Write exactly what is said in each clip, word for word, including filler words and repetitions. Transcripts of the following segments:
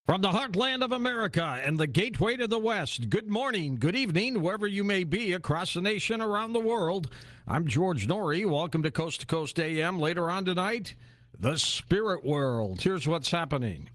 From the heartland of America and the gateway to the West, good morning, good evening, wherever you may be across the nation, around the world. I'm George Noory. Welcome to Coast to Coast A M. Later on tonight, the spirit world. Here's what's happening.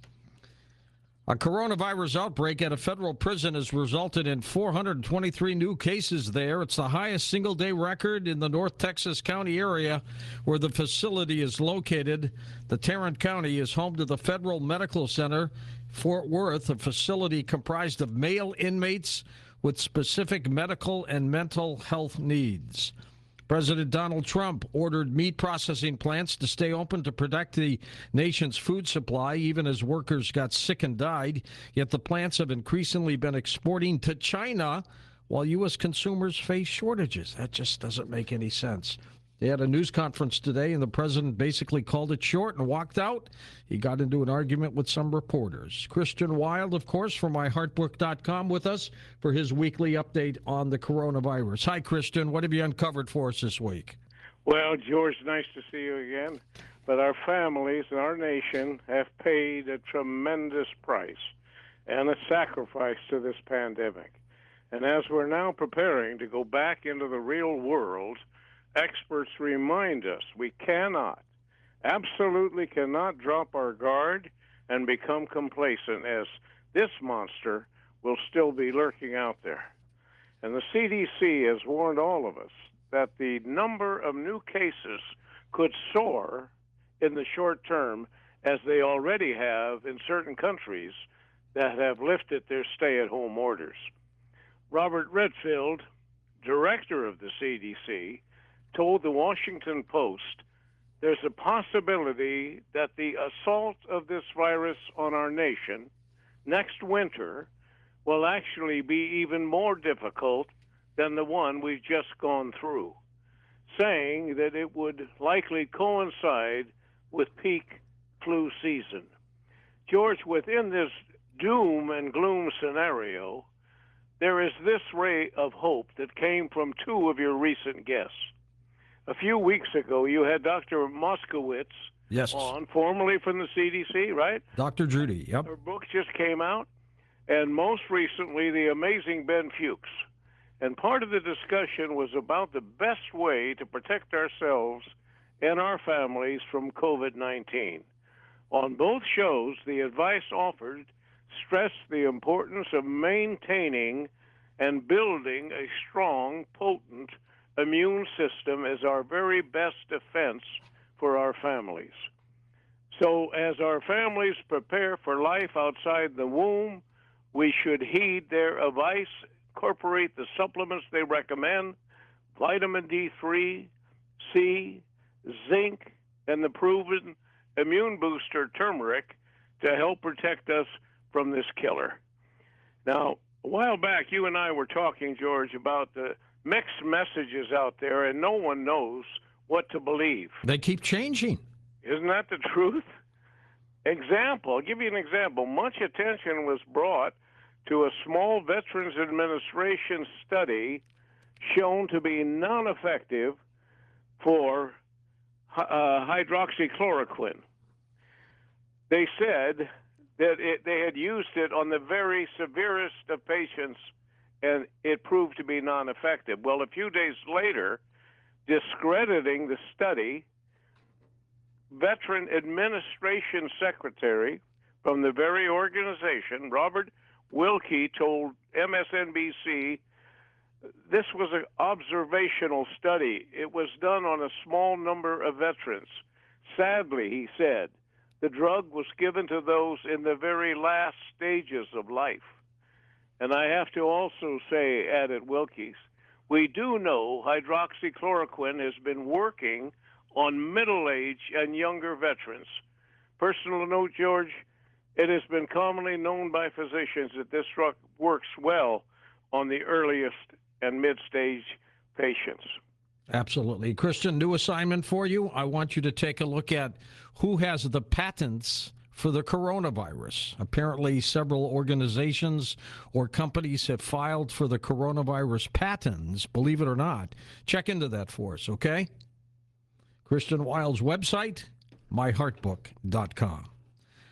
A coronavirus outbreak at a federal prison has resulted in four hundred twenty-three new cases there. It's the highest single-day record in the North Texas County area where the facility is located. The Tarrant County is home to the Federal Medical Center, Fort Worth, a facility comprised of male inmates with specific medical and mental health needs. President Donald Trump ordered meat processing plants to stay open to protect the nation's food supply, even as workers got sick and died. Yet the plants have increasingly been exporting to China while U S consumers face shortages. That just doesn't make any sense. They had a news conference today, and the president basically called it short and walked out. He got into an argument with some reporters. Christian Wild, of course, from my heart book dot com with us for his weekly update on the coronavirus. Hi, Christian. What have you uncovered for us this week? Well, George, nice to see you again. But our families and our nation have paid a tremendous price and a sacrifice to this pandemic. And as we're now preparing to go back into the real world, experts remind us we cannot, absolutely cannot drop our guard and become complacent, as this monster will still be lurking out there. And the C D C has warned all of us that the number of new cases could soar in the short term, as they already have in certain countries that have lifted their stay-at-home orders. Robert Redfield, director of the C D C, told the Washington Post there's a possibility that the assault of this virus on our nation next winter will actually be even more difficult than the one we've just gone through, saying that it would likely coincide with peak flu season. George, within this doom and gloom scenario, there is this ray of hope that came from two of your recent guests. A few weeks ago, you had Doctor Moskowitz Yes. on, formerly from the C D C, right? Doctor Judy, yep. Her book just came out. And most recently, the amazing Ben Fuchs. And part of the discussion was about the best way to protect ourselves and our families from COVID nineteen. On both shows, the advice offered stressed the importance of maintaining and building a strong, potent immune system as our very best defense for our families. So as our families prepare for life outside the womb, we should heed their advice, incorporate the supplements they recommend, vitamin D three, C, zinc, and the proven immune booster turmeric to help protect us from this killer. Now, a while back, you and I were talking, George, about the mixed messages out there, and no one knows what to believe. They keep changing. Isn't that the truth? Example, I'll give you an example. Much attention was brought to a small Veterans Administration study shown to be non-effective for uh, hydroxychloroquine. They said that it, they had used it on the very severest of patients, and it proved to be non-effective. Well, a few days later, discrediting the study, Veteran Administration Secretary from the very organization, Robert Wilkie, told M S N B C this was an observational study. It was done on a small number of veterans. Sadly, he said, the drug was given to those in the very last stages of life. And I have to also say, added Wilkie, we do know hydroxychloroquine has been working on middle-aged and younger veterans. Personal note, George, it has been commonly known by physicians that this drug works well on the earliest and mid-stage patients. Absolutely. Christian, new assignment for you. I want you to take a look at who has the patents for the coronavirus. Apparently, several organizations or companies have filed for the coronavirus patents, believe it or not. Check into that for us, okay? Christian Wild's website, my heart book dot com.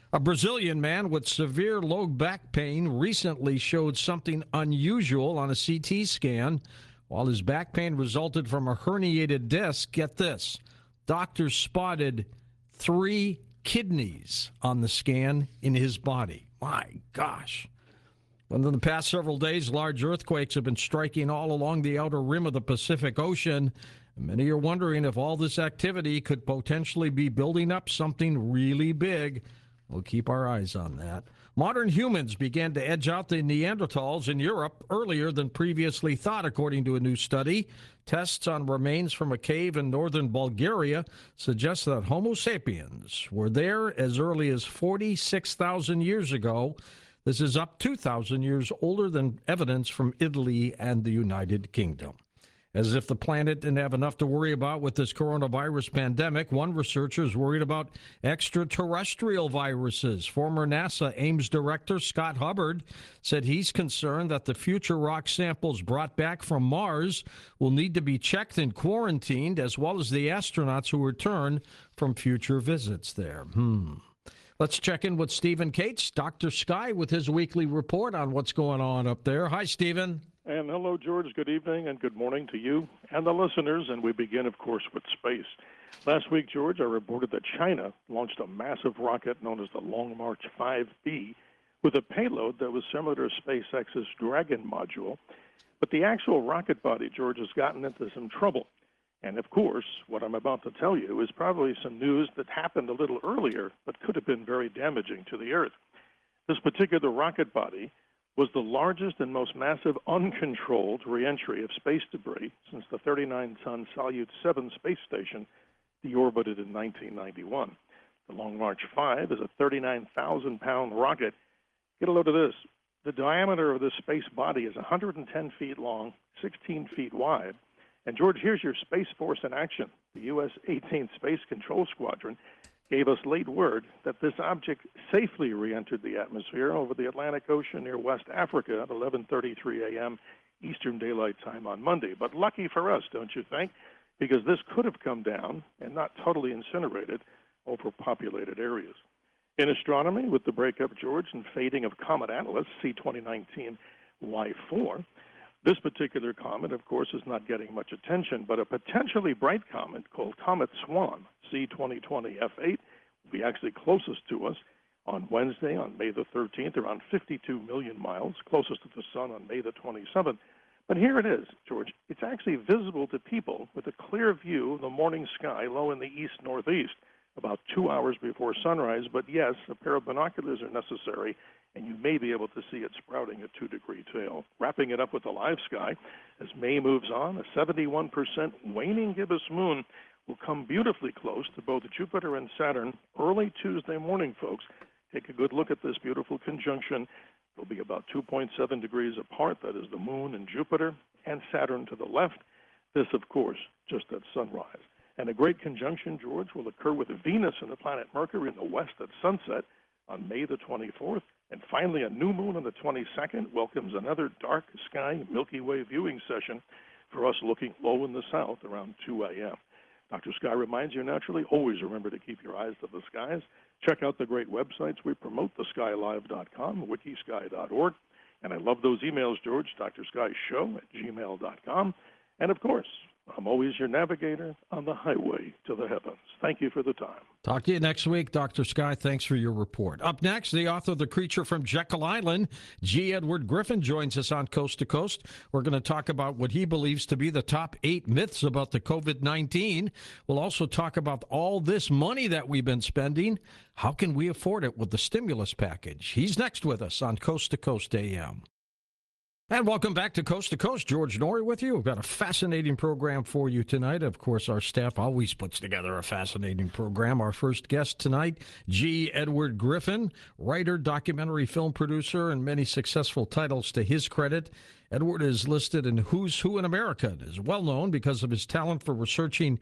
A Brazilian man with severe low back pain recently showed something unusual on a C T scan. While his back pain resulted from a herniated disc, get this, doctors spotted three kidneys on the scan in his body. My gosh. Within the past several days, large earthquakes have been striking all along the outer rim of the Pacific Ocean. Many are wondering if all this activity could potentially be building up something really big. We'll keep our eyes on that. Modern humans began to edge out the Neanderthals in Europe earlier than previously thought, according to a new study. Tests on remains from a cave in northern Bulgaria suggest that Homo sapiens were there as early as forty-six thousand years ago. This is up two thousand years older than evidence from Italy and the United Kingdom. As if the planet didn't have enough to worry about with this coronavirus pandemic, one researcher is worried about extraterrestrial viruses. Former NASA Ames director Scott Hubbard said he's concerned that the future rock samples brought back from Mars will need to be checked and quarantined, as well as the astronauts who return from future visits there. Hmm. Let's check in with Stephen Cates, Doctor Sky, with his weekly report on what's going on up there. Hi, Stephen. And hello, George. Good evening and good morning to you and the listeners. And we begin, of course, with space. Last week, George, I reported that China launched a massive rocket known as the Long March five B with a payload that was similar to SpaceX's Dragon module. But the actual rocket body, George, has gotten into some trouble. And, of course, what I'm about to tell you is probably some news that happened a little earlier but could have been very damaging to the Earth. This particular rocket body was the largest and most massive uncontrolled reentry of space debris since the thirty-nine ton Salyut seven space station deorbited in nineteen ninety-one. The Long March five is a thirty-nine thousand pound rocket. Get a load of this. The diameter of this space body is one hundred ten feet long, sixteen feet wide. And, George, here's your Space Force in action. The U S eighteenth Space Control Squadron gave us late word that this object safely re-entered the atmosphere over the Atlantic Ocean near West Africa at eleven thirty-three a m Eastern Daylight Time on Monday. But lucky for us, don't you think? Because this could have come down and not totally incinerated over populated areas. In astronomy, with the breakup, George, and fading of Comet Atlas C twenty nineteen Y four, this particular comet, of course, is not getting much attention, but a potentially bright comet called Comet Swan C twenty twenty F eight will be actually closest to us on Wednesday, on May the thirteenth, around fifty-two million miles, closest to the sun on May the twenty-seventh. But here it is, George. It's actually visible to people with a clear view of the morning sky low in the east-northeast, about two hours before sunrise. But yes, a pair of binoculars are necessary, and you may be able to see it sprouting a two-degree tail. Wrapping it up with the live sky, as May moves on, a seventy-one percent waning gibbous moon will come beautifully close to both Jupiter and Saturn early Tuesday morning, folks. Take a good look at this beautiful conjunction. They'll be about two point seven degrees apart. That is the moon and Jupiter, and Saturn to the left. This, of course, just at sunrise. And a great conjunction, George, will occur with Venus and the planet Mercury in the west at sunset on May the twenty-fourth. And finally, a new moon on the twenty-second welcomes another dark sky Milky Way viewing session for us looking low in the south around two a m Doctor Sky reminds you, naturally, always remember to keep your eyes to the skies. Check out the great websites we promote, the sky live dot com, wikisky dot org. And I love those emails, George, D R Sky Show at gmail dot com. And, of course, I'm always your navigator on the highway to the heavens. Thank you for the time. Talk to you next week, Doctor Sky. Thanks for your report. Up next, the author of The Creature from Jekyll Island, G. Edward Griffin, joins us on Coast to Coast. We're going to talk about what he believes to be the top eight myths about the COVID nineteen. We'll also talk about all this money that we've been spending. How can we afford it with the stimulus package? He's next with us on Coast to Coast A M. And welcome back to Coast to Coast. George Norrie with you. We've got a fascinating program for you tonight. Of course, our staff always puts together a fascinating program. Our first guest tonight, G. Edward Griffin, writer, documentary film producer, and many successful titles to his credit. Edward is listed in Who's Who in America and is well known because of his talent for researching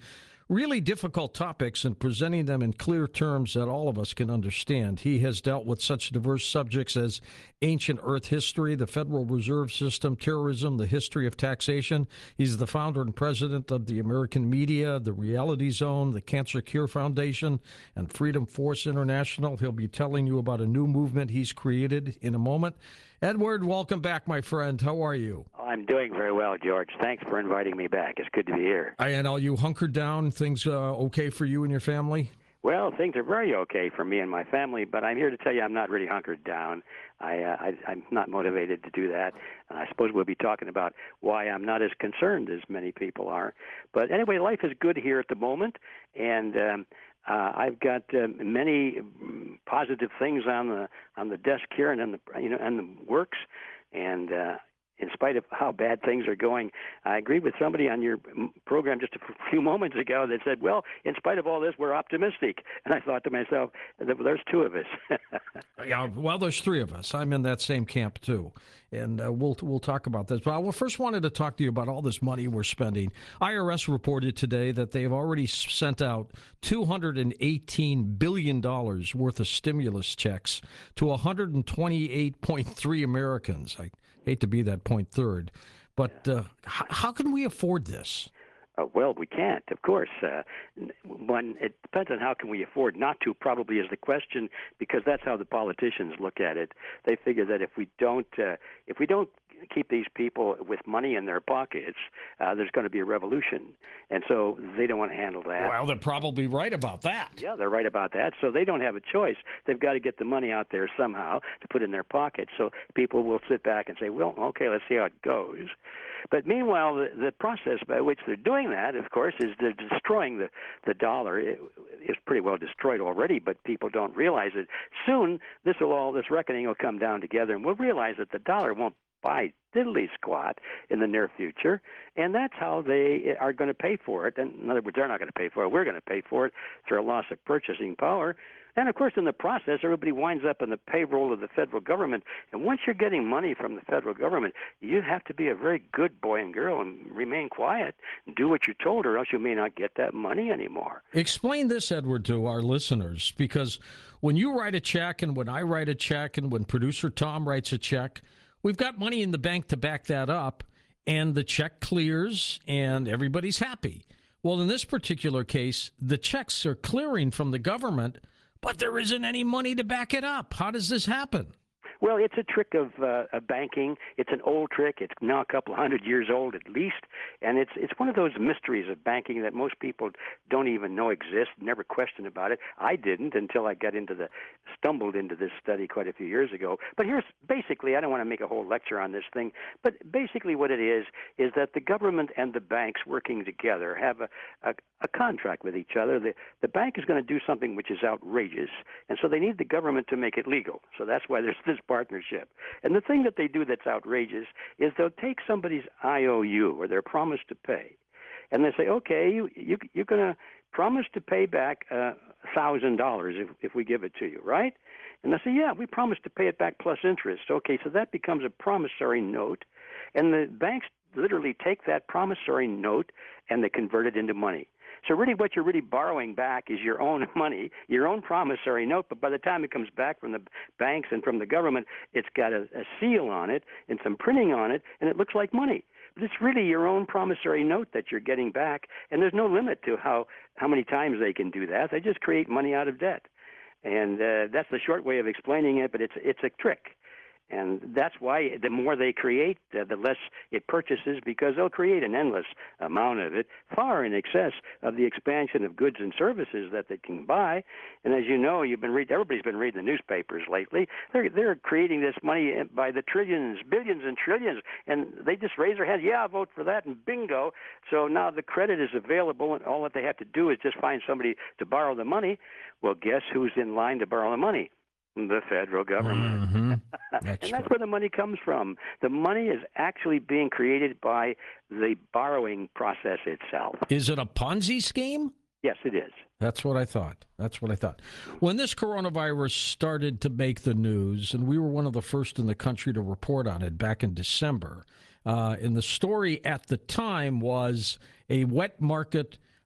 really difficult topics and presenting them in clear terms that all of us can understand. He has dealt with such diverse subjects as ancient Earth history, the Federal Reserve System, terrorism, the history of taxation. He's the founder and president of the American Media, the Reality Zone, the Cancer Cure Foundation, and Freedom Force International. He'll be telling you about a new movement he's created in a moment. Edward, welcome back, my friend. How are you? I'm doing very well, George. Thanks for inviting me back. It's good to be here. And are you hunkered down? Things uh, okay for you and your family? Well, things are very okay for me and my family, but I'm here to tell you I'm not really hunkered down. I, uh, I, I'm not motivated to do that. And I suppose we'll be talking about why I'm not as concerned as many people are. But anyway, life is good here at the moment, and um, uh, I've got uh, many positive things on the on the desk here and in the you know and the works, and. Uh, In spite of how bad things are going, I agreed with somebody on your program just a few moments ago that said, well, in spite of all this, we're optimistic. And I thought to myself, there's two of us. Yeah, well, there's three of us. I'm in that same camp, too. And uh, we'll we'll talk about this. But I first wanted to talk to you about all this money we're spending. I R S reported today that they've already sent out two hundred eighteen billion dollars worth of stimulus checks to one hundred twenty-eight point three Americans. I hate to be that point third, but uh, h- how can we afford this? Uh, well, we can't, of course. Uh, one, it depends on how can we afford not to, probably is the question, because that's how the politicians look at it. They figure that if we don't, uh, if we don't keep these people with money in their pockets, uh, there's going to be a revolution. And so they don't want to handle that. Well, they're probably right about that. Yeah, they're right about that. So they don't have a choice. They've got to get the money out there somehow to put in their pockets. So people will sit back and say, well, okay, let's see how it goes. But meanwhile, the, the process by which they're doing that, of course, is they're destroying the, the dollar. It is pretty well destroyed already, but people don't realize it. Soon, this will all this reckoning will come down together, and we'll realize that the dollar won't buy diddly squat in the near future, and that's how they are going to pay for it. And in other words, they're not going to pay for it. We're going to pay for it through a loss of purchasing power. And, of course, in the process, everybody winds up in the payroll of the federal government. And once you're getting money from the federal government, you have to be a very good boy and girl and remain quiet and do what you're told, or else you may not get that money anymore. Explain this, Edward, to our listeners, because when you write a check and when I write a check and when producer Tom writes a check, we've got money in the bank to back that up, and the check clears and everybody's happy. Well, in this particular case, the checks are clearing from the government, but there isn't any money to back it up. How does this happen? Well, it's a trick of, uh, of banking. It's an old trick. It's now a couple hundred years old at least, and it's it's one of those mysteries of banking that most people don't even know exist, never question about it. I didn't until I got into the stumbled into this study quite a few years ago. But here's basically, I don't want to make a whole lecture on this thing, but basically what it is is that the government and the banks working together have a, a, a contract with each other. The, the bank is going to do something which is outrageous, and so they need the government to make it legal. So that's why there's this partnership. And the thing that they do that's outrageous is they'll take somebody's I O U, or their promise to pay, and they say, okay, you, you, you're going to promise to pay back uh, one thousand dollars if, if we give it to you, right? And they say, yeah, we promise to pay it back plus interest. Okay, so that becomes a promissory note, and the banks literally take that promissory note and they convert it into money. So really what you're really borrowing back is your own money, your own promissory note, but by the time it comes back from the banks and from the government, it's got a, a seal on it and some printing on it, and it looks like money. But it's really your own promissory note that you're getting back, and there's no limit to how, how many times they can do that. They just create money out of debt. And uh, that's the short way of explaining it, but it's it's a trick. And that's why the more they create, uh, the less it purchases, because they'll create an endless amount of it, far in excess of the expansion of goods and services that they can buy. And as you know, you've been read, everybody's been reading the newspapers lately. They're they're creating this money by the trillions, billions, and trillions, and they just raise their hands. Yeah, I'll vote for that, and bingo. So now the credit is available, and all that they have to do is just find somebody to borrow the money. Well, guess who's in line to borrow the money? The federal government. Mm-hmm. That's and that's right. where the money comes from. The money is actually being created by the borrowing process itself. Is it a Ponzi scheme? Yes, it is. That's what I thought. That's what I thought. When this coronavirus started to make the news, and we were one of the first in the country to report on it back in December, uh, and the story at the time was a wet market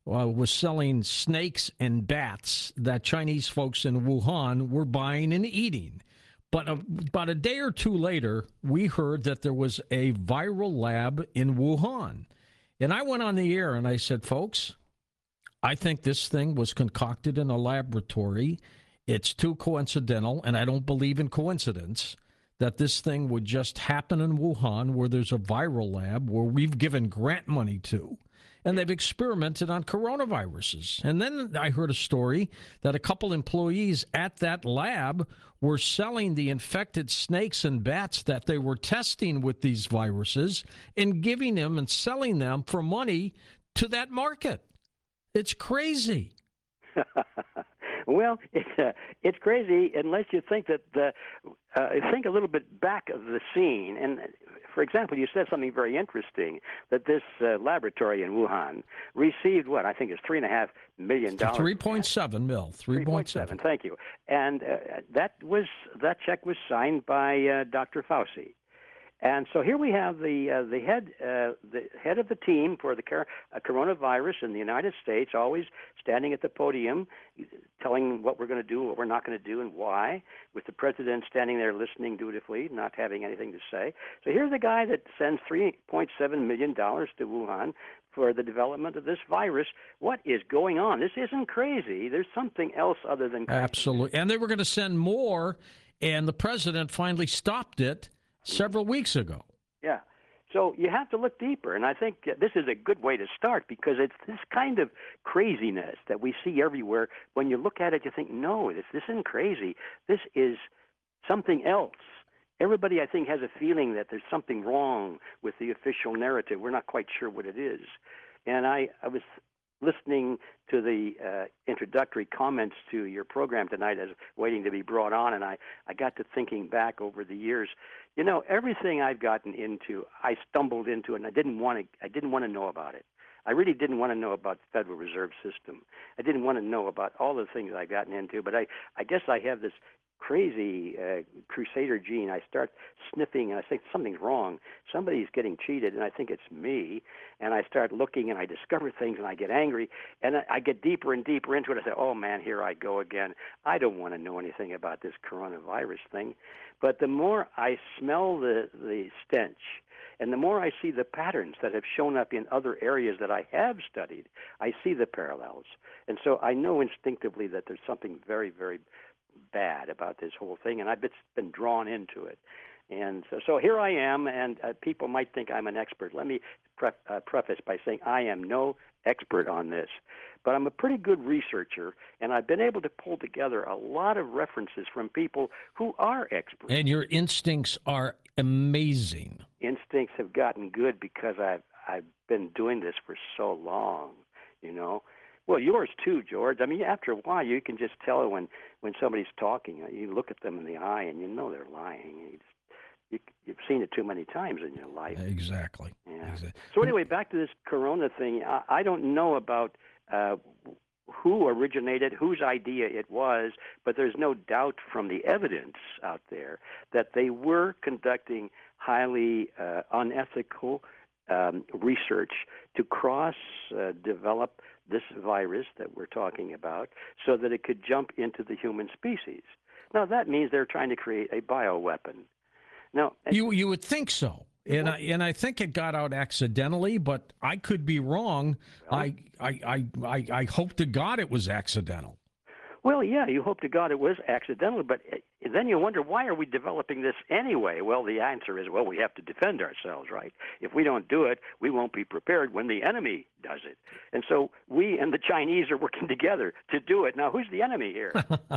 uh, was selling snakes and bats that Chinese folks in Wuhan were buying and eating. But a, about a day or two later, we heard that there was a viral lab in Wuhan. And I went on the air and I said, folks, I think this thing was concocted in a laboratory. It's too coincidental, and I don't believe in coincidence, that this thing would just happen in Wuhan where there's a viral lab where we've given grant money to. And they've experimented on coronaviruses. And then I heard a story that a couple employees at that lab were selling the infected snakes and bats that they were testing with these viruses and giving them and selling them for money to that market. It's crazy. Well, it's uh, it's crazy unless you think that the uh, think a little bit back of the scene. And for example, you said something very interesting, that this uh, laboratory in Wuhan received what I think is three and a half million dollars. Three point seven mil. Three point seven. Thank you. And uh, that was that check was signed by uh, Doctor Fauci. And so here we have the uh, the head uh, the head of the team for the car- uh, coronavirus in the United States, always standing at the podium, telling what we're going to do, what we're not going to do, and why. With the president standing there listening dutifully, not having anything to say. So here's the guy that sends three point seven million dollars to Wuhan for the development of this virus. What is going on? This isn't crazy. There's something else other than crazy. Absolutely. And they were going to send more, and the president finally stopped it several weeks ago. Yeah. So you have to look deeper, and I think this is a good way to start because it's this kind of craziness that we see everywhere. When you look at it, you think, no, this, this isn't crazy. This is something else. Everybody, I think, has a feeling that there's something wrong with the official narrative. We're not quite sure what it is. And I, I was listening to the uh, introductory comments to your program tonight as waiting to be brought on, and I, I got to thinking back over the years. You know, everything I've gotten into, I stumbled into, and I didn't want to. I didn't want to know about it. I really didn't want to know about the Federal Reserve System. I didn't want to know about all the things I've gotten into. But I, I guess I have this crazy uh, crusader gene. I start sniffing, and I think something's wrong. Somebody's getting cheated, and I think it's me. And I start looking, and I discover things, and I get angry. And I, I get deeper and deeper into it. I say, oh, man, here I go again. I don't want to know anything about this coronavirus thing. But the more I smell the, the stench, and the more I see the patterns that have shown up in other areas that I have studied, I see the parallels. And so I know instinctively that there's something very, very bad about this whole thing, and I've been drawn into it. And so, so here I am, and uh, people might think I'm an expert. Let me pre- uh, preface by saying I am no expert on this, but I'm a pretty good researcher, and I've been able to pull together a lot of references from people who are experts. And your instincts are amazing. Instincts have gotten good because I've I've been doing this for so long, you know. Well, yours too, George. I mean, after a while, you can just tell when, when somebody's talking. You look at them in the eye, and you know they're lying. You just, you, you've seen it too many times in your life. Exactly. Yeah. Exactly. So anyway, back to this corona thing. I, I don't know about uh, who originated, whose idea it was, but there's no doubt from the evidence out there that they were conducting highly uh, unethical um, research to cross-develop uh, this virus that we're talking about so that it could jump into the human species. Now, that means they're trying to create a bioweapon. Now, you you would think so. And I, and I think it got out accidentally, but I could be wrong. Well, I, I, I, I, I hope to God it was accidental. Well, yeah, you hope to God it was accidental, but then you wonder, why are we developing this anyway? Well, the answer is, well, we have to defend ourselves, right? If we don't do it, we won't be prepared when the enemy does it. And so we and the Chinese are working together to do it. Now, who's the enemy here?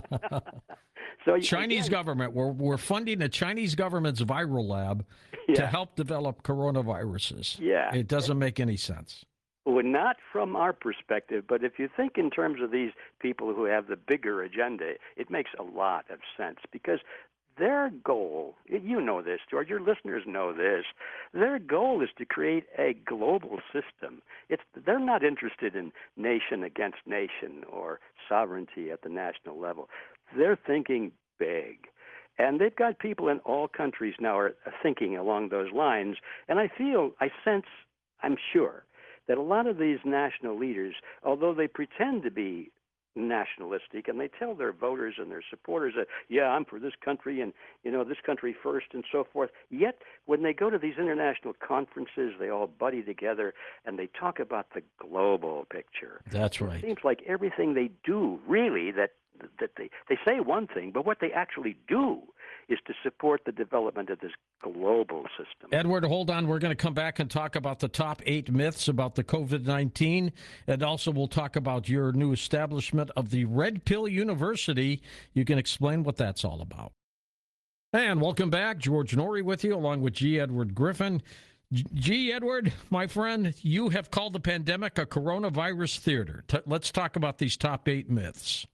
so Chinese again, government. We're, we're funding the Chinese government's viral lab yeah. to help develop coronaviruses. Yeah. It doesn't make any sense. Well, not from our perspective, but if you think in terms of these people who have the bigger agenda, it makes a lot of sense because their goal, you know this, George, your listeners know this, their goal is to create a global system. It's, they're not interested in nation against nation or sovereignty at the national level. They're thinking big. And they've got people in all countries now are thinking along those lines. And I feel, I sense, I'm sure, that a lot of these national leaders, although they pretend to be nationalistic and they tell their voters and their supporters that, yeah, I'm for this country and, you know, this country first and so forth. Yet when they go to these international conferences, they all buddy together and they talk about the global picture. That's right. It seems like everything they do, really, that that they, they say one thing, but what they actually do is to support the development of this global system. Edward, hold on. We're going to come back and talk about the top eight myths about the COVID nineteen. And also we'll talk about your new establishment of the Red Pill University. You can explain what that's all about. And welcome back. George Noory with you, along with G. Edward Griffin. G. Edward, my friend, you have called the pandemic a coronavirus theater. T- let's talk about these top eight myths.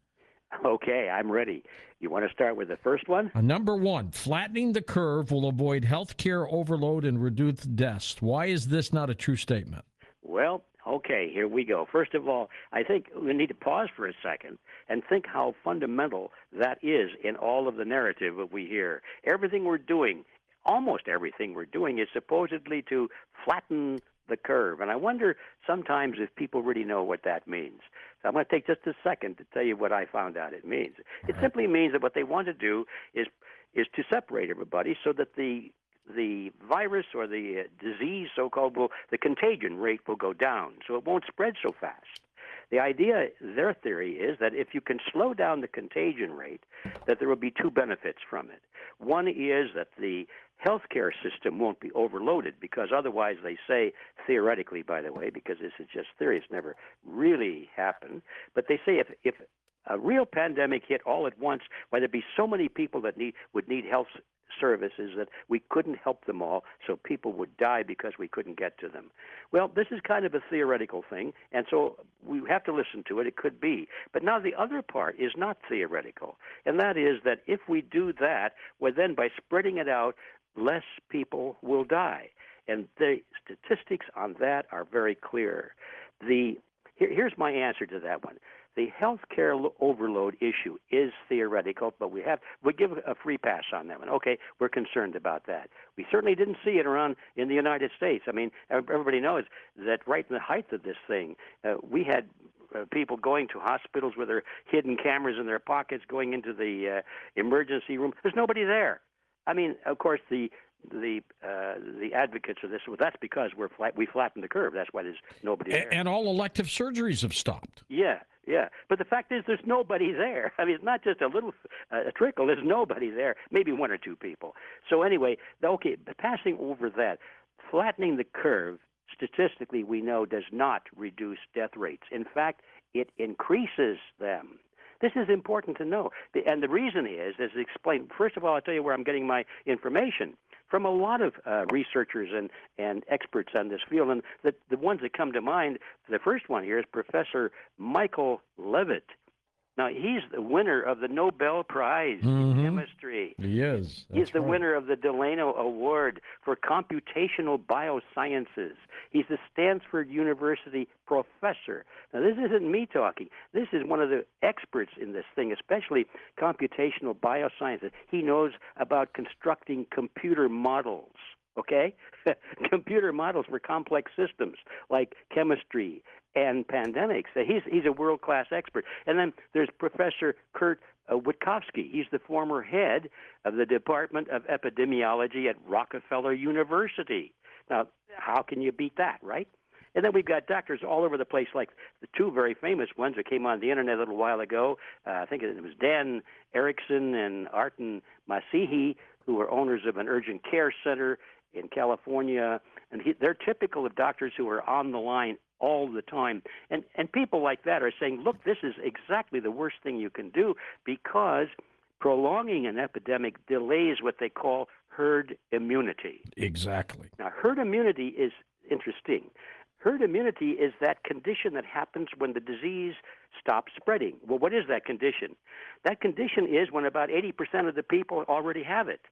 Okay, I'm ready. You want to start with the first one? Uh, number one, flattening the curve will avoid healthcare overload and reduce deaths. Why is this not a true statement? Well, okay, here we go. First of all, I think we need to pause for a second and think how fundamental that is in all of the narrative that we hear. Everything we're doing, almost everything we're doing, is supposedly to flatten the curve. And I wonder sometimes if people really know what that means. So I'm going to take just a second to tell you what I found out it means. It right. simply means that what they want to do is is to separate everybody so that the the virus or the uh, disease, so-called, will the contagion rate will go down, so it won't spread so fast. The idea, their theory, is that if you can slow down the contagion rate, that there will be two benefits from it. One is that the healthcare system won't be overloaded, because otherwise, they say, theoretically, by the way, because this is just theory, it's never really happened, but they say if, if a real pandemic hit all at once, why there'd be so many people that need would need health services that we couldn't help them all, so people would die because we couldn't get to them. Well, this is kind of a theoretical thing, and so we have to listen to it. It could be. But now the other part is not theoretical, and that is that if we do that, well, then by spreading it out, less people will die. And the statistics on that are very clear. The here, here's my answer to that one. The healthcare overload issue is theoretical, but we have we give a free pass on that one. Okay, we're concerned about that. We certainly didn't see it around in the United States. I mean, everybody knows that right in the height of this thing, uh, we had uh, people going to hospitals with their hidden cameras in their pockets, going into the uh, emergency room. There's nobody there. I mean, of course, the the uh, the advocates of this, well, that's because we're flat, we flattened the curve. That's why there's nobody there. And all elective surgeries have stopped. Yeah, yeah. But the fact is, there's nobody there. I mean, it's not just a little uh, a trickle. There's nobody there. Maybe one or two people. So anyway, okay, passing over that, flattening the curve, statistically, we know does not reduce death rates. In fact, it increases them. This is important to know. And the reason is, as explained, first of all, I'll tell you where I'm getting my information. From a lot of uh, researchers and, and experts on this field. And the, the ones that come to mind, the first one here is Professor Michael Levitt. Now, he's the winner of the Nobel Prize mm-hmm. in Chemistry. He is. That's He's the right. winner of the Delano Award for Computational Biosciences. He's a Stanford University professor. Now, this isn't me talking. This is one of the experts in this thing, especially computational biosciences. He knows about constructing computer models, okay? Computer models for complex systems like chemistry and pandemics. He's, he's a world-class expert. And then there's Professor Kurt uh, Witkowski. He's the former head of the Department of Epidemiology at Rockefeller University. Now, how can you beat that, right? And then we've got doctors all over the place, like the two very famous ones that came on the internet a little while ago. Uh, I think it was Dan Erickson and Arten Masihi, who are owners of an urgent care center in California. And he, they're typical of doctors who are on the line all the time. And, and people like that are saying, look, this is exactly the worst thing you can do, because prolonging an epidemic delays what they call herd immunity. Exactly. Now, herd immunity is interesting. Herd immunity is that condition that happens when the disease stops spreading. Well, what is that condition? That condition is when about eighty percent of the people already have it.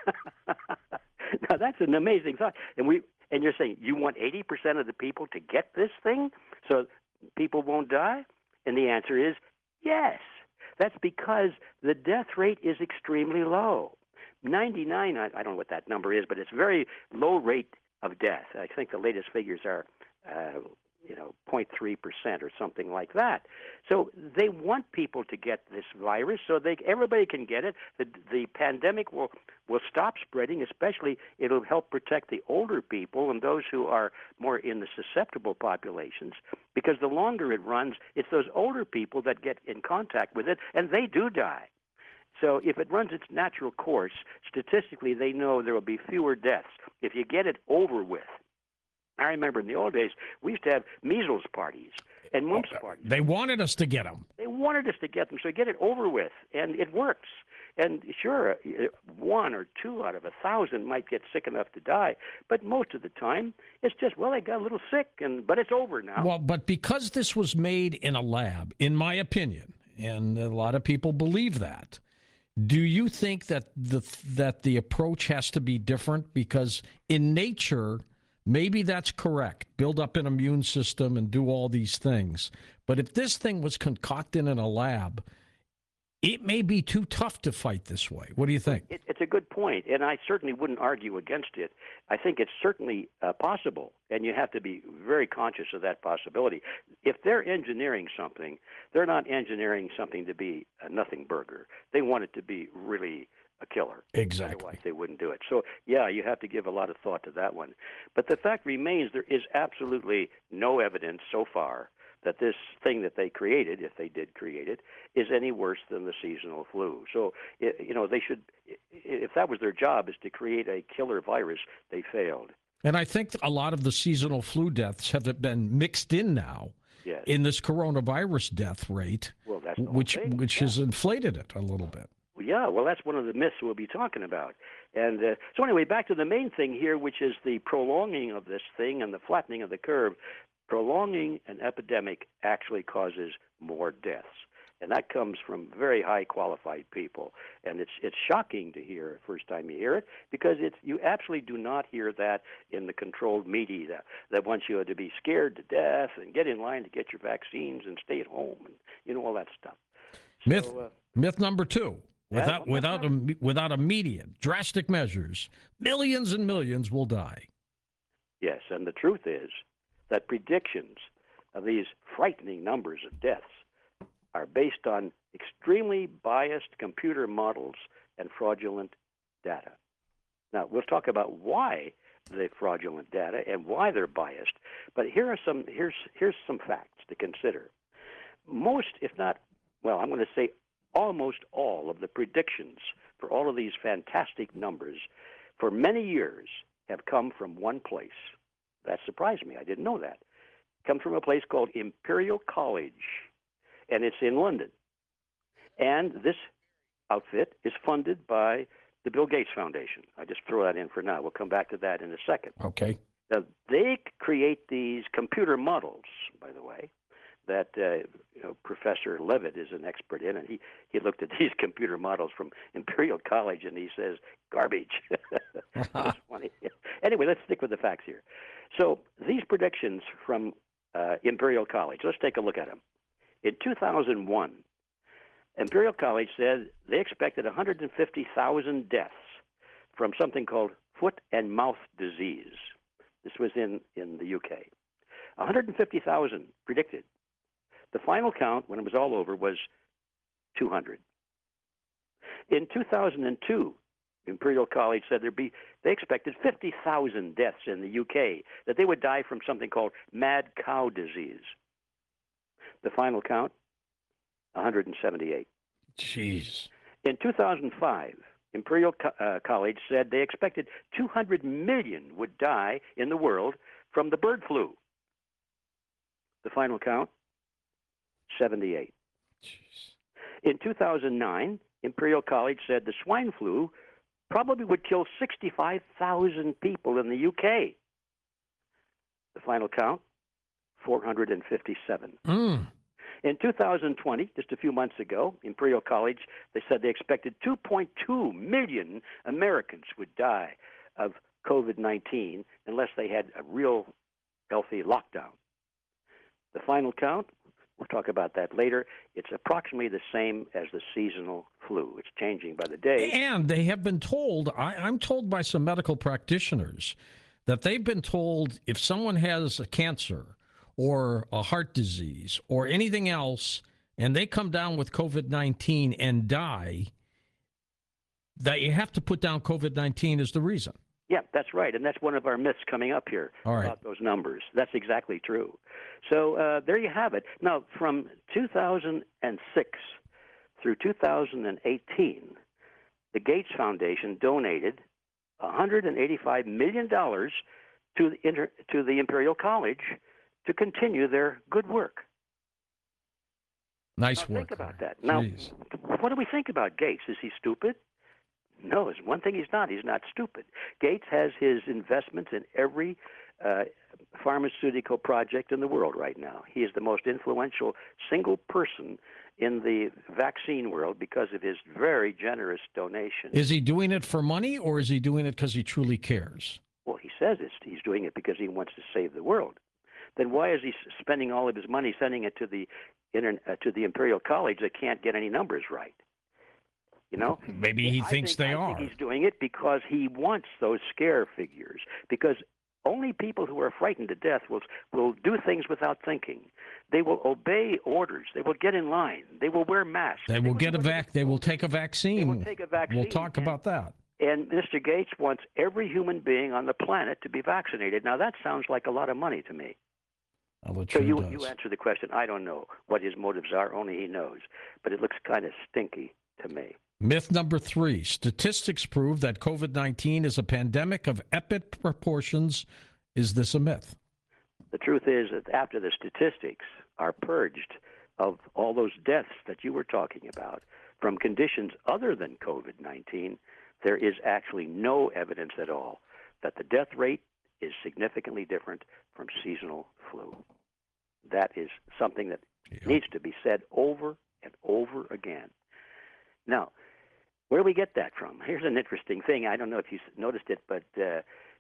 Now, that's an amazing thought. And we and you're saying you want eighty percent of the people to get this thing so people won't die? And the answer is yes. That's because the death rate is extremely low. ninety-nine, I don't know what that number is, but it's very low rate of death. I think the latest figures are uh, you know, zero point three percent or something like that. So they want people to get this virus so they everybody can get it. The the pandemic will will stop spreading, especially it'll help protect the older people and those who are more in the susceptible populations, because the longer it runs, it's those older people that get in contact with it and they do die. So if it runs its natural course, statistically they know there will be fewer deaths if you get it over with. I remember in the old days, we used to have measles parties and mumps parties. They wanted us to get them. They wanted us to get them, so get it over with, and it works. And sure, one or two out of a thousand might get sick enough to die, but most of the time, it's just, well, they got a little sick, and but it's over now. Well, but because this was made in a lab, in my opinion, and a lot of people believe that, do you think that the that the approach has to be different? Because in nature, maybe that's correct. Build up an immune system and do all these things. But if this thing was concocted in a lab, it may be too tough to fight this way. What do you think? It, it's a good point, and I certainly wouldn't argue against it. I think it's certainly uh, possible, and you have to be very conscious of that possibility. If they're engineering something, they're not engineering something to be a nothing burger. They want it to be really a killer. Exactly. Otherwise, they wouldn't do it. So, yeah, you have to give a lot of thought to that one. But the fact remains there is absolutely no evidence so far that this thing that they created, if they did create it, is any worse than the seasonal flu. So, you know, they should, if that was their job, is to create a killer virus, they failed. And I think a lot of the seasonal flu deaths have been mixed in now yes. in this coronavirus death rate, well, that's which which yeah. has inflated it a little bit. Yeah, well, that's one of the myths we'll be talking about. And uh, so anyway, back to the main thing here, which is the prolonging of this thing and the flattening of the curve. Prolonging an epidemic actually causes more deaths, and that comes from very high qualified people. And it's it's shocking to hear first time you hear it, because it's you absolutely do not hear that in the controlled media that, that wants you to be scared to death and get in line to get your vaccines and stay at home and you know all that stuff. So, Myth uh, myth number two. Without yeah, without a, without immediate drastic measures, millions and millions will die. Yes, and the truth is that predictions of these frightening numbers of deaths are based on extremely biased computer models and fraudulent data. Now, we'll talk about why the fraudulent data and why they're biased, but here are some here's here's some facts to consider. Most, if not, well, I'm going to say almost all of the predictions for all of these fantastic numbers for many years have come from one place. That surprised me. I didn't know that. It comes from a place called Imperial College, and it's in London. And this outfit is funded by the Bill Gates Foundation. I just throw that in for now. We'll come back to that in a second. Okay. Now, they create these computer models, by the way, that uh, you know, Professor Levitt is an expert in, and he, he looked at these computer models from Imperial College, and he says, garbage. That's funny. Anyway, let's stick with the facts here. So these predictions from uh, Imperial College, let's take a look at them. In two thousand one, Imperial College said they expected one hundred fifty thousand deaths from something called foot and mouth disease. This was in, in the U K. one hundred fifty thousand predicted. The final count, when it was all over, was two hundred. In two thousand two, Imperial College said there'd be, they expected fifty thousand deaths in the U K, that they would die from something called mad cow disease. The final count, one hundred seventy-eight. Jeez. In two thousand five, Imperial Co- uh, College said they expected two hundred million would die in the world from the bird flu. The final count, seventy-eight. Jeez. In two thousand nine, Imperial College said the swine flu probably would kill sixty-five thousand people in the U K. The final count, four hundred fifty-seven. Mm. In two thousand twenty, just a few months ago, Imperial College, they said they expected two point two million Americans would die of COVID nineteen unless they had a real healthy lockdown. The final count, we'll talk about that later, it's approximately the same as the seasonal flu. It's changing by the day. And they have been told, I, I'm told by some medical practitioners, that they've been told if someone has a cancer or a heart disease or anything else, and they come down with COVID nineteen and die, that you have to put down COVID nineteen as the reason. Yeah, that's right. And that's one of our myths coming up here All right. about those numbers. That's exactly true. So uh, there you have it. Now, from two thousand six through two thousand eighteen, the Gates Foundation donated one hundred eighty-five million dollars to the, Inter- to the Imperial College to continue their good work. Nice now, work. Think about that. Now, Jeez. what do we think about Gates? Is he stupid? No, it's one thing he's not. He's not stupid. Gates has his investments in every uh, pharmaceutical project in the world right now. He is the most influential single person in the vaccine world because of his very generous donation. Is he doing it for money, or is he doing it because he truly cares? Well, he says it's, he's doing it because he wants to save the world. Then why is he spending all of his money sending it to the inter, uh, to the Imperial College that can't get any numbers right? You know, Maybe he I thinks think, they I are. think he's doing it because he wants those scare figures. Because only people who are frightened to death will will do things without thinking. They will obey orders. They will get in line. They will wear masks. They will get a do vac. They will take a vaccine. They will take a vaccine. We'll talk and, about that. And Mister Gates wants every human being on the planet to be vaccinated. Now that sounds like a lot of money to me. Well, it So sure you does. you answer the question. I don't know what his motives are. Only he knows. But it looks kind of stinky to me. Myth number three, statistics prove that COVID nineteen is a pandemic of epic proportions. Is this a myth? The truth is that after the statistics are purged of all those deaths that you were talking about from conditions other than COVID nineteen, there is actually no evidence at all that the death rate is significantly different from seasonal flu. That is something that Yep. needs to be said over and over again. Now, where do we get that from? Here's an interesting thing. I don't know if you noticed it, but uh,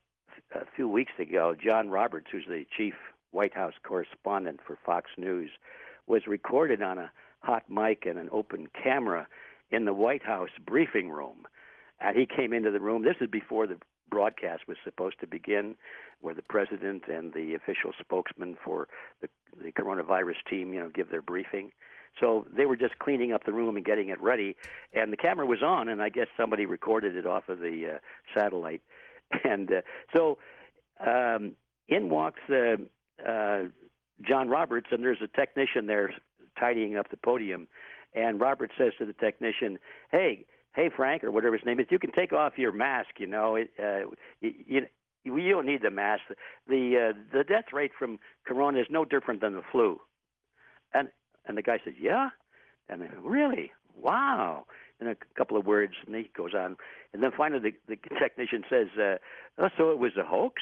a few weeks ago, John Roberts, who's the chief White House correspondent for Fox News, was recorded on a hot mic and an open camera in the White House briefing room. And he came into the room. This is before the broadcast was supposed to begin, where the president and the official spokesman for the, the coronavirus team, you know, give their briefing. So they were just cleaning up the room and getting it ready, and the camera was on, and I guess somebody recorded it off of the uh, satellite. And uh, so um, in walks uh, uh, John Roberts, and there's a technician there tidying up the podium, and Roberts says to the technician, hey, hey, Frank, or whatever his name is, you can take off your mask, you know. It, uh, you, you, you don't need the mask. The, uh, the death rate from corona is no different than the flu. And And the guy says, yeah? And I go, really? Wow. And a couple of words, and he goes on. And then finally the, the technician says, uh, oh, so it was a hoax?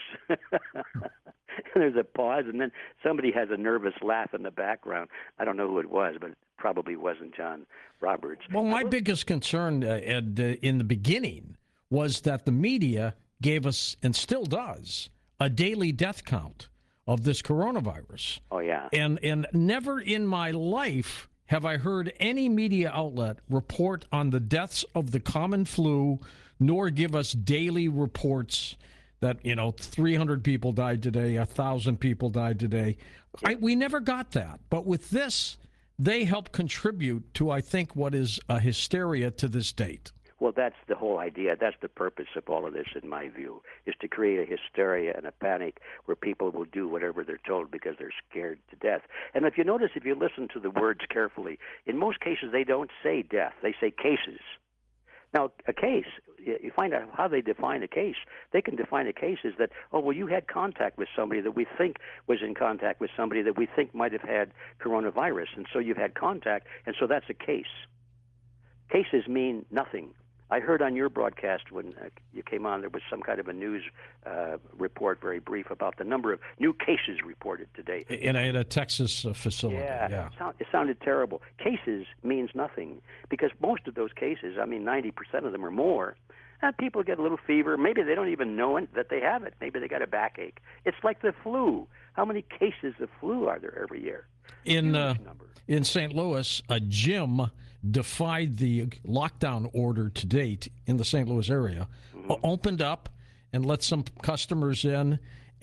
And there's a pause, and then somebody has a nervous laugh in the background. I don't know who it was, but it probably wasn't John Roberts. Well, my biggest concern, uh, Ed, uh, in the beginning was that the media gave us, and still does, a daily death count of this coronavirus. Oh, yeah. And and never in my life have I heard any media outlet report on the deaths of the common flu, nor give us daily reports that, you know, three hundred people died today, one thousand people died today. I, we never got that. But with this, they help contribute to, I think, what is a hysteria to this date. Well, that's the whole idea. That's the purpose of all of this, in my view, is to create a hysteria and a panic where people will do whatever they're told because they're scared to death. And if you notice, if you listen to the words carefully, in most cases they don't say death. They say cases. Now, a case, you find out how they define a case. They can define a case as that, oh, well, you had contact with somebody that we think was in contact with somebody that we think might have had coronavirus, and so you've had contact, and so that's a case. Cases mean nothing. I heard on your broadcast when uh, you came on, there was some kind of a news uh, report, very brief, about the number of new cases reported today. In a, in a Texas uh, facility, yeah. yeah. It, sound, it sounded terrible. Cases means nothing because most of those cases, I mean ninety percent of them or more, uh, people get a little fever. Maybe they don't even know it, that they have it. Maybe they got a backache. It's like the flu. How many cases of flu are there every year? In uh, number. in Saint Louis, a gym defied the lockdown order to date in the Saint Louis area, mm-hmm. opened up and let some customers in,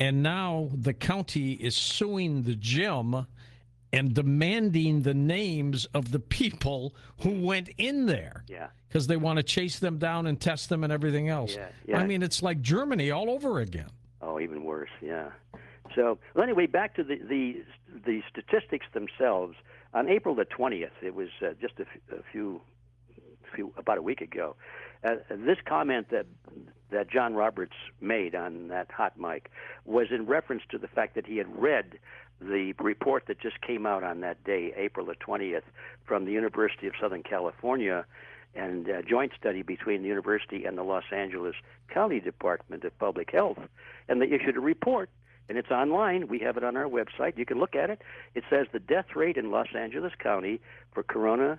and now the county is suing the gym and demanding the names of the people who went in there. Yeah. Because they want to chase them down and test them and everything else. Yeah, yeah. I mean, it's like Germany all over again. Oh, even worse, yeah. So, well, anyway, back to the, the, the statistics themselves. On April the twentieth, it was uh, just a, f- a few, few, about a week ago, uh, this comment that that John Roberts made on that hot mic was in reference to the fact that he had read the report that just came out on that day, April the twentieth, from the University of Southern California, and a joint study between the university and the Los Angeles County Department of Public Health. And they issued a report, and it's online. We have it on our website. You can look at it. It says the death rate in Los Angeles County for corona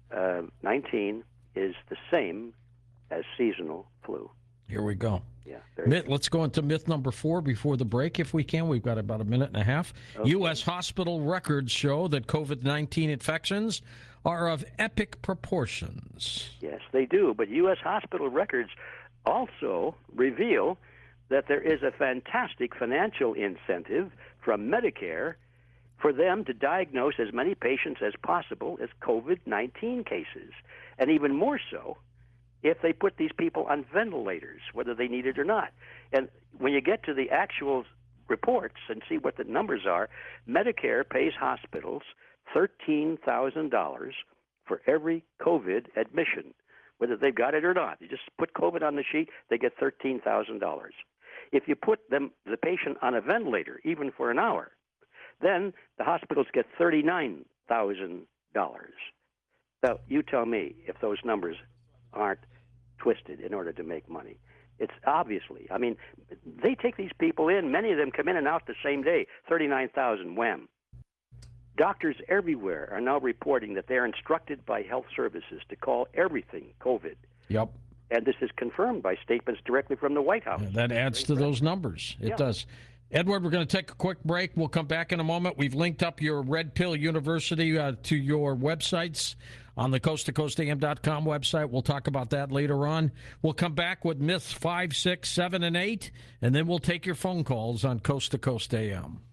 nineteen is the same as seasonal flu. Here we go. Yeah. Myth, let's go into myth number four before the break, if we can. We've got about a minute and a half. Okay. U S hospital records show that COVID nineteen infections are of epic proportions. Yes, they do. But U S hospital records also reveal that there is a fantastic financial incentive from Medicare for them to diagnose as many patients as possible as COVID nineteen cases, and even more so if they put these people on ventilators, whether they need it or not. And when you get to the actual reports and see what the numbers are, Medicare pays hospitals thirteen thousand dollars for every COVID admission, whether they've got it or not. You just put COVID on the sheet, they get thirteen thousand dollars. If you put them, the patient on a ventilator, even for an hour, then the hospitals get thirty-nine thousand dollars. So you tell me if those numbers aren't twisted in order to make money. It's obviously, I mean, they take these people in, many of them come in and out the same day, thirty-nine thousand, wham. Doctors everywhere are now reporting that they're instructed by health services to call everything COVID. Yep. And this is confirmed by statements directly from the White House. Yeah, that adds to those numbers. It Yeah. does. Edward, we're going to take a quick break. We'll come back in a moment. We've linked up your Red Pill University uh, to your websites on the coast to coast a m dot com website. We'll talk about that later on. We'll come back with myths five, six, seven, and eight, and then we'll take your phone calls on Coast to Coast A M.